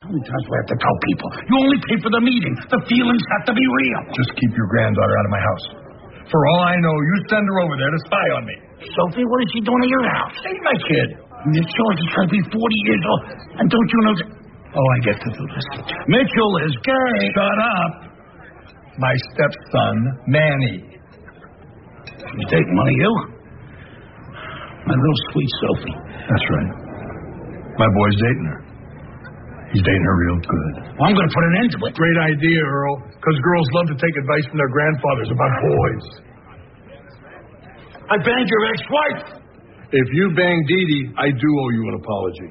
How many times do I have to tell people? You only pay for the meeting. The feelings have to be real. Just keep your granddaughter out of my house. For all I know, you send her over there to spy on me. Sophie, what is she doing at your house? Ain't my kid. Mitchell is trying to be 40 years old. And don't you know that... Oh, I get to do this. Mitchell is gay. Shut up. My stepson, Manny. He's dating one of you? My little sweet Sophie. That's right. My boy's dating her. He's dating her real good. Well, I'm going to put an end to it. Great idea, Earl. Because girls love to take advice from their grandfathers about boys. I banged your ex-wife. If you bang Dee Dee, I do owe you an apology.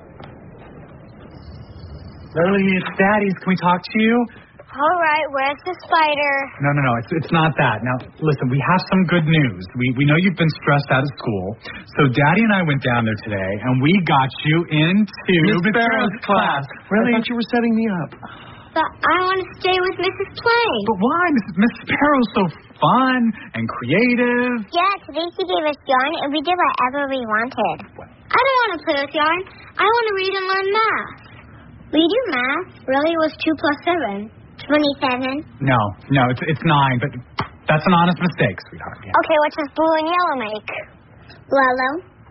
Lily, it's Daddy's. Can we talk to you? All right, where's the spider? No. It's not that. Now, listen, we have some good news. We know you've been stressed out of school. So Daddy and I went down there today, and we got you into Miss Sparrow's class. Really? I thought you were setting me up. But I want to stay with Mrs. Play. But why? Miss Sparrow's so fun and creative. Yeah, today she gave us yarn, and we did whatever we wanted. I don't want to play with yarn. I want to read and learn math. We do math. Really, it was 2 plus 7. 27. No, it's 9, but that's an honest mistake, sweetheart. Yeah. Okay, what does blue and yellow make? Lolo?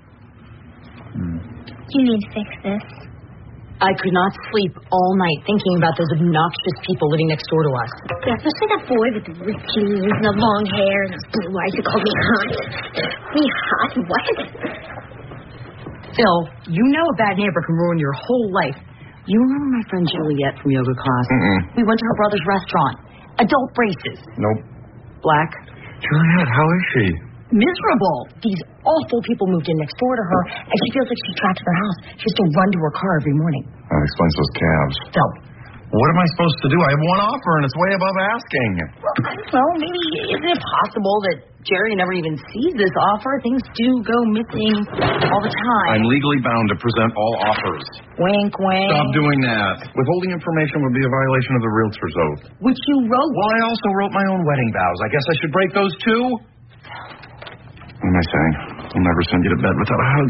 You need to fix this. I could not sleep all night thinking about those obnoxious people living next door to us. Yeah, especially that boy with the ripped jeans and the long hair and the blue eyes who called me hot. Me hot? What? Phil, you know a bad neighbor can ruin your whole life. You remember my friend Juliet from yoga class? We went to her brother's restaurant. Adult braces. Nope. Black. Juliet, how is she? Miserable. These awful people moved in next door to her, and she feels like she's trapped in her house. She has to run to her car every morning. That explains those calves. Phil. What am I supposed to do? I have one offer, and it's way above asking. Well, maybe isn't it possible that Jerry never even sees this offer? Things do go missing all the time. I'm legally bound to present all offers. Wink, wink. Stop doing that. Withholding information would be a violation of the realtor's oath. Which you wrote. Well, I also wrote my own wedding vows. I guess I should break those too? What am I saying? I'll never send you to bed without a hug.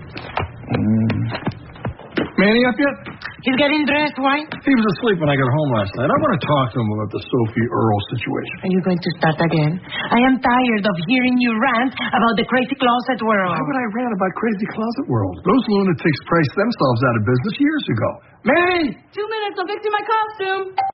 Manny up yet? He's getting dressed, right? He was asleep when I got home last night. I want to talk to him about the Sophie Earl situation. Are you going to start again? I am tired of hearing you rant about the crazy closet world. Why would I rant about crazy closet world? Those lunatics priced themselves out of business years ago. Manny! 2 minutes, I'm fixing my costume.